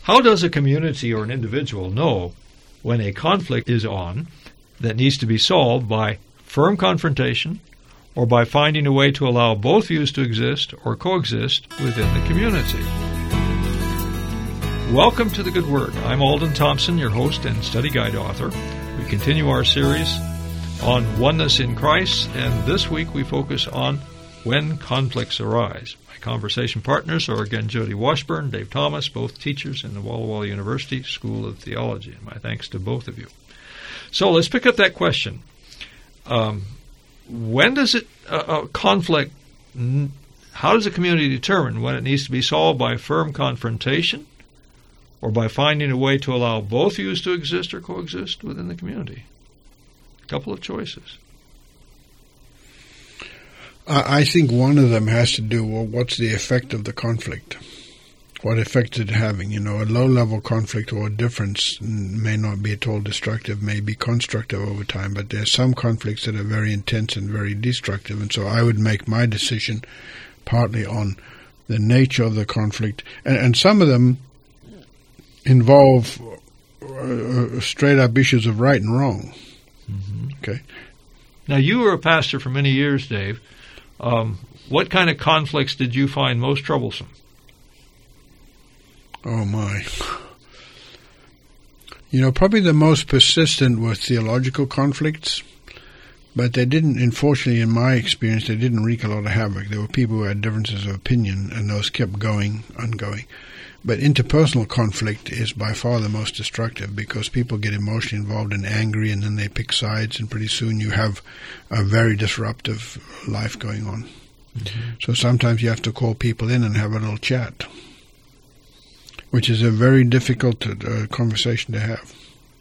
How does a community or an individual know when a conflict is on that needs to be solved by firm confrontation or by finding a way to allow both views to exist or coexist within the community? Welcome to The Good Word. I'm Alden Thompson, your host and study guide author. We continue our series on oneness in Christ, and this week we focus on when conflicts arise. My conversation partners are again Jody Washburn, Dave Thomas, both teachers in the Walla Walla University School of Theology. And my thanks to both of you. So let's pick up that question. When does a conflict, how does a community determine when it needs to be solved by firm confrontation or by finding a way to allow both views to exist or coexist within the community? A couple of choices. I think one of them has to do with what's the effect of the conflict. What effect is it having? A low-level conflict or a difference may not be at all destructive, may be constructive over time, but there are some conflicts that are very intense and very destructive, and so I would make my decision partly on the nature of the conflict. And some of them involve straight-up issues of right and wrong. Mm-hmm. Okay. Now, you were a pastor for many years, Dave. What kind of conflicts did you find most troublesome? Oh, my. Probably the most persistent were theological conflicts, but they didn't, unfortunately, in my experience, they didn't wreak a lot of havoc. There were people who had differences of opinion, and those kept ongoing. But interpersonal conflict is by far the most destructive because people get emotionally involved and angry, and then they pick sides, and pretty soon you have a very disruptive life going on. Mm-hmm. So sometimes you have to call people in and have a little chat, which is a very difficult conversation to have.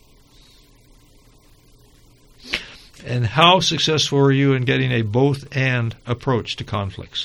And how successful are you in getting a both-and approach to conflicts?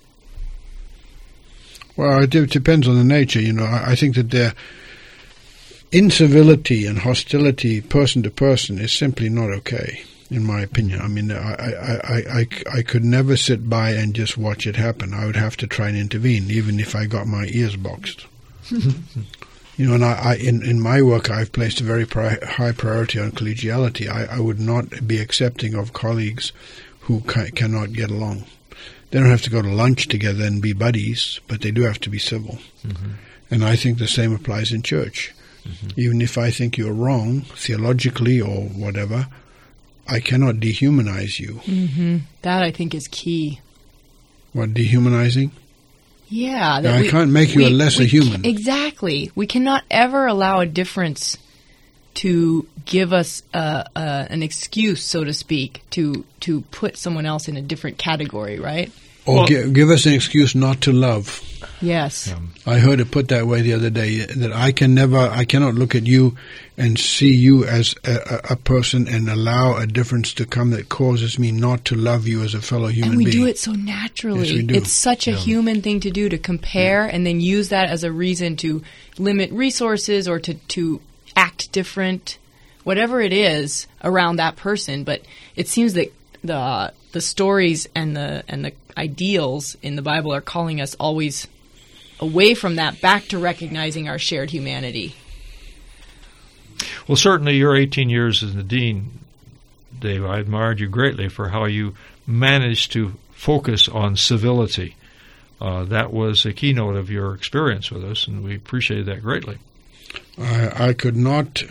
Well, it depends on the nature. I think that the incivility and hostility person to person is simply not okay, in my opinion. I mean, I could never sit by and just watch it happen. I would have to try and intervene, even if I got my ears boxed. And in my work, I've placed a very high priority on collegiality. I would not be accepting of colleagues who cannot get along. They don't have to go to lunch together and be buddies, but they do have to be civil. Mm-hmm. And I think the same applies in church. Mm-hmm. Even if I think you're wrong, theologically or whatever, I cannot dehumanize you. Mm-hmm. That, I think, is key. What, dehumanizing? Yeah. I can't make you a lesser human. Exactly. We cannot ever allow a difference to give us an excuse, so to speak, to put someone else in a different category, right? Or give us an excuse not to love. Yes. Yeah. I heard it put that way the other day, that I cannot look at you and see you as a person and allow a difference to come that causes me not to love you as a fellow human being. And we do it so naturally. Yes, we do. It's such a human thing to do, to compare and then use that as a reason to limit resources or to act different, whatever it is around that person. But it seems that the stories and the ideals in the Bible are calling us always away from that, back to recognizing our shared humanity. Well, certainly your 18 years as the dean, Dave, I admired you greatly for how you managed to focus on civility. That was a keynote of your experience with us, and we appreciated that greatly. I could not,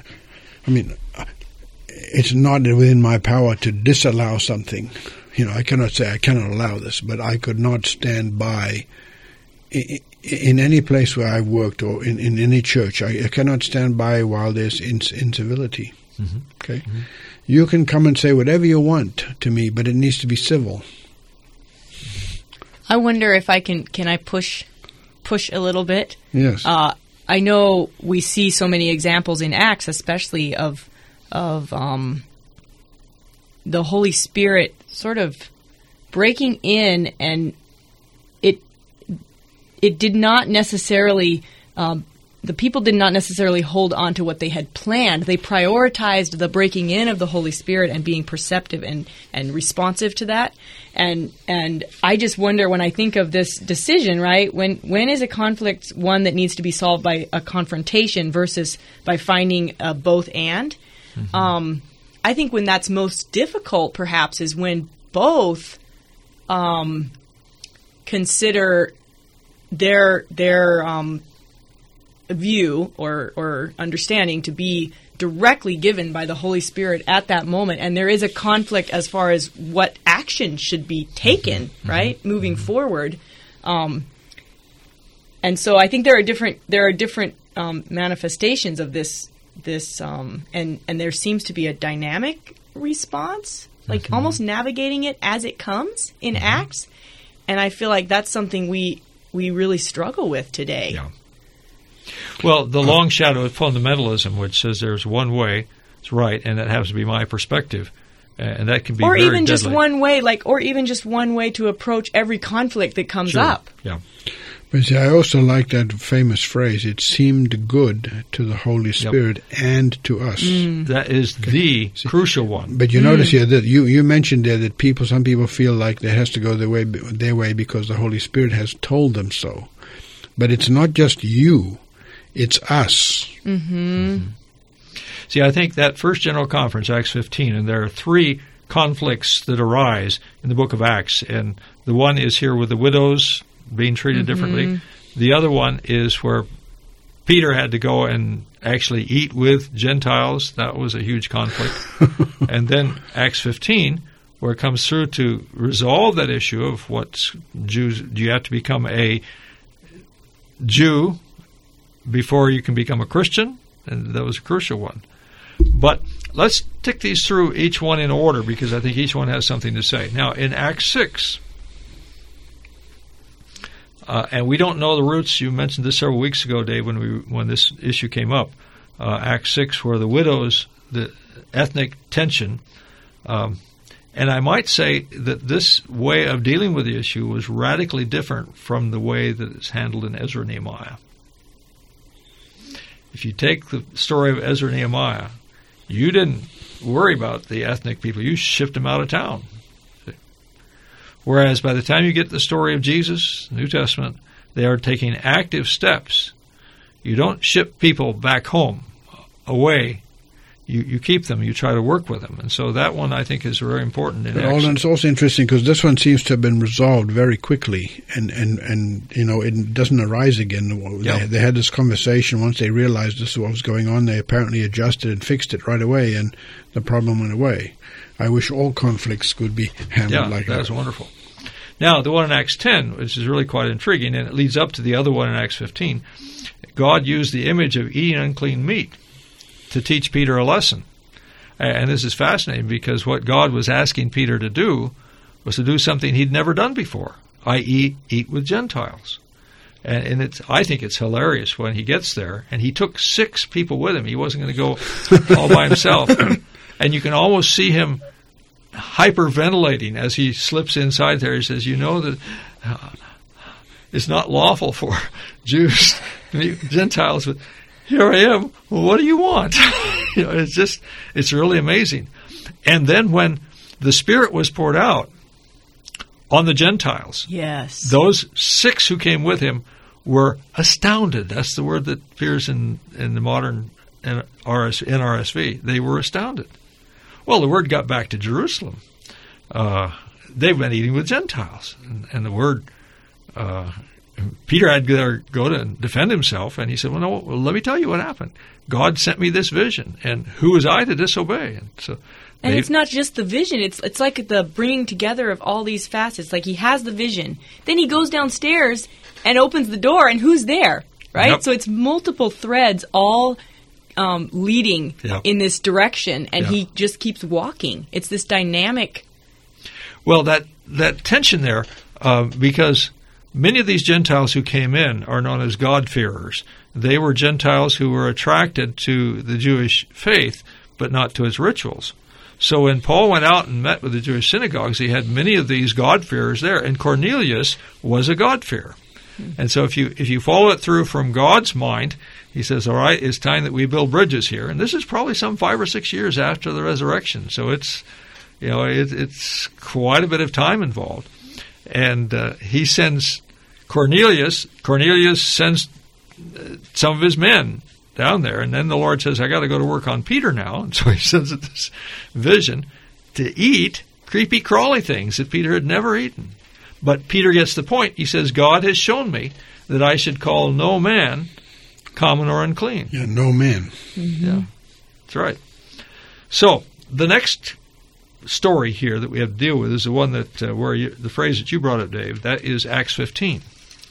it's not within my power to disallow something. I cannot say I cannot allow this, but I could not stand by in any place where I've worked or in any church. I cannot stand by while there's incivility. Mm-hmm. Okay? Mm-hmm. You can come and say whatever you want to me, but it needs to be civil. I wonder if I can I push a little bit? Yes. I know we see so many examples in Acts, especially of the Holy Spirit sort of breaking in, and it did not necessarily the people did not necessarily hold on to what they had planned. They prioritized the breaking in of the Holy Spirit and being perceptive and responsive to that. And I just wonder, when I think of this decision, right, when is a conflict one that needs to be solved by a confrontation versus by finding a both and? Mm-hmm. I think when that's most difficult, perhaps, is when both consider their view or understanding to be directly given by the Holy Spirit at that moment, and there is a conflict as far as what action should be taken, mm-hmm. right, moving mm-hmm. forward. And so I think there are different manifestations of this, and there seems to be a dynamic response, like mm-hmm. almost navigating it as it comes in mm-hmm. Acts, and I feel like that's something we really struggle with today. Yeah. Well, the long shadow of fundamentalism, which says there's one way, it's right, and that happens to be my perspective, and that can be or very even deadly. Just one way, or even just one way to approach every conflict that comes sure. up. Yeah. But see, I also like that famous phrase, it seemed good to the Holy Spirit yep. and to us. That is the crucial one. But you notice here that you mentioned there that some people feel like it has to go their way because the Holy Spirit has told them so. But it's not just you, it's us. Mm-hmm. See, I think that first General Conference, Acts 15, and there are 3 conflicts that arise in the book of Acts, and the one is here with the widows being treated mm-hmm. differently. The other one is where Peter had to go and actually eat with Gentiles. That was a huge conflict. And then Acts 15, where it comes through to resolve that issue of what Jews, do you have to become a Jew before you can become a Christian? And that was a crucial one. But let's tick these through each one in order, because I think each one has something to say. Now, in Acts 6, and we don't know the roots. You mentioned this several weeks ago, Dave, when this issue came up. Acts 6, where the widows, the ethnic tension, and I might say that this way of dealing with the issue was radically different from the way that it's handled in Ezra and Nehemiah. If you take the story of Ezra and Nehemiah, you didn't worry about the ethnic people. You shipped them out of town. Whereas by the time you get to the story of Jesus, New Testament, they are taking active steps. You don't ship people back home, away. You keep them. You try to work with them. And so that one, I think, is very important. And it's also interesting because this one seems to have been resolved very quickly, and it doesn't arise again. Yep. They had this conversation. Once they realized this is what was going on, they apparently adjusted and fixed it right away, and the problem went away. I wish all conflicts could be handled like that. Yeah, that's wonderful. Now, the one in Acts 10, which is really quite intriguing, and it leads up to the other one in Acts 15, God used the image of eating unclean meat to teach Peter a lesson. And this is fascinating because what God was asking Peter to do was to do something he'd never done before, i.e. eat with Gentiles. And I think it's hilarious when he gets there, and he took 6 people with him. He wasn't going to go all by himself. And you can almost see him hyperventilating as he slips inside there. He says, that it's not lawful for Jews to meet Gentiles, but here I am. Well, what do you want? It's really amazing. And then when the Spirit was poured out on the Gentiles, yes, those 6 who came with him were astounded. That's the word that appears in the modern NRSV. They were astounded. Well, the word got back to Jerusalem. They've been eating with Gentiles. And the word, Peter had to go to defend himself, and he said, well, let me tell you what happened. God sent me this vision, and who was I to disobey? And it's not just the vision. It's like the bringing together of all these facets. Like he has the vision. Then he goes downstairs and opens the door, and who's there, right? Yep. So it's multiple threads all leading in this direction, and he just keeps walking. It's this dynamic. Well, that tension there, because many of these Gentiles who came in are known as God-fearers. They were Gentiles who were attracted to the Jewish faith, but not to its rituals. So when Paul went out and met with the Jewish synagogues, he had many of these God-fearers there, and Cornelius was a God-fearer. And so if you follow it through from God's mind, he says, all right, it's time that we build bridges here. And this is probably some 5 or 6 years after the resurrection. So it's, it's quite a bit of time involved. And he sends Cornelius. Cornelius sends some of his men down there. And then the Lord says, I got to go to work on Peter now. And so he sends it this vision to eat creepy, crawly things that Peter had never eaten. But Peter gets the point. He says, God has shown me that I should call no man common or unclean. Yeah, no man. Mm-hmm. Yeah, that's right. So the next story here that we have to deal with is the one that the phrase that you brought up, Dave. That is Acts 15.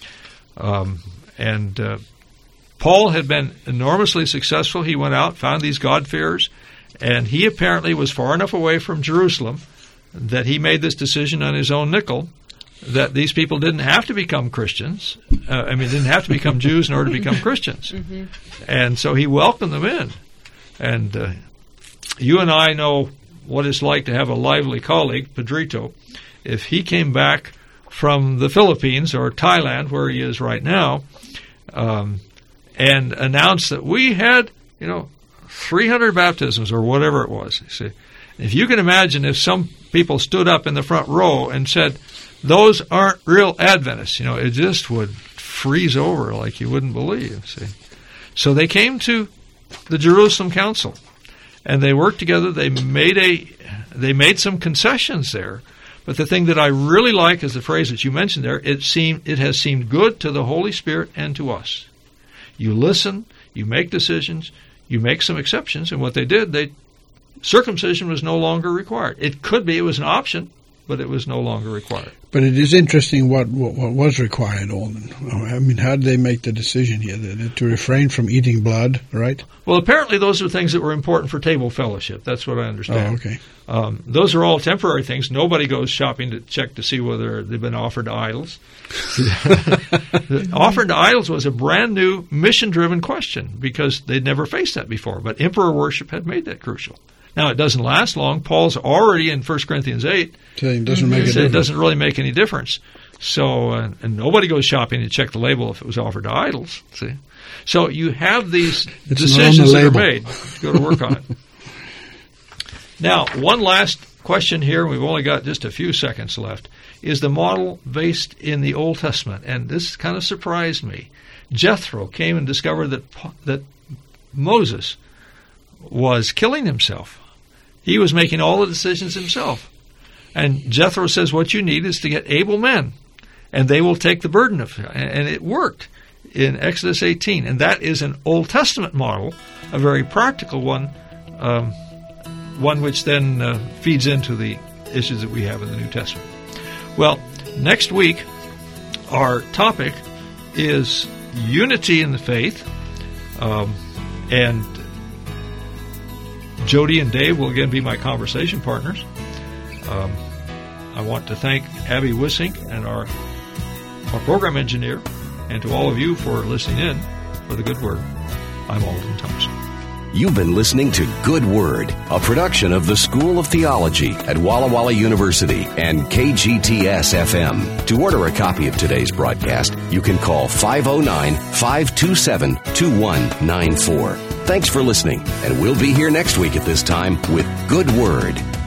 Paul had been enormously successful. He went out, found these God-fearers, and he apparently was far enough away from Jerusalem that he made this decision on his own nickel that these people didn't have to become Christians. Didn't have to become Jews in order to become Christians. Mm-hmm. And so he welcomed them in. And you and I know what it's like to have a lively colleague, Pedrito. If he came back from the Philippines or Thailand, where he is right now, and announced that we had, 300 baptisms or whatever it was. You see, if you can imagine if some people stood up in the front row and said, those aren't real Adventists, it just would freeze over like you wouldn't believe. See, so they came to the Jerusalem Council, and they worked together. They made some concessions there. But the thing that I really like is the phrase that you mentioned there. It has seemed good to the Holy Spirit and to us. You listen, you make decisions, you make some exceptions, and what they did, circumcision was no longer required. It could be, it was an option, but it was no longer required. But it is interesting what was required, Alden. How did they make the decision here? To refrain from eating blood, right? Well, apparently those are things that were important for table fellowship. That's what I understand. Oh, okay. Those are all temporary things. Nobody goes shopping to check to see whether they've been offered to idols. Offered to idols was a brand new mission-driven question because they'd never faced that before. But emperor worship had made that crucial. Now, it doesn't last long. Paul's already in 1 Corinthians 8. It doesn't make a difference. It doesn't really make any difference. So, and nobody goes shopping to check the label if it was offered to idols. See, so you have these decisions that are made to go to work on it. Now, one last question here. We've only got just a few seconds left. Is the model based in the Old Testament? And this kind of surprised me. Jethro came and discovered that Moses was killing himself. He was making all the decisions himself. And Jethro says what you need is to get able men, and they will take the burden of it. And it worked in Exodus 18. And that is an Old Testament model, a very practical one, one which then feeds into the issues that we have in the New Testament. Well, next week, our topic is unity in the faith, and Jody and Dave will again be my conversation partners. I want to thank Abby Wissink and our program engineer, and to all of you for listening in for the Good Word. I'm Alden Thompson. You've been listening to Good Word, a production of the School of Theology at Walla Walla University and KGTS-FM. To order a copy of today's broadcast, you can call 509-527-2194. Thanks for listening, and we'll be here next week at this time with Good Word.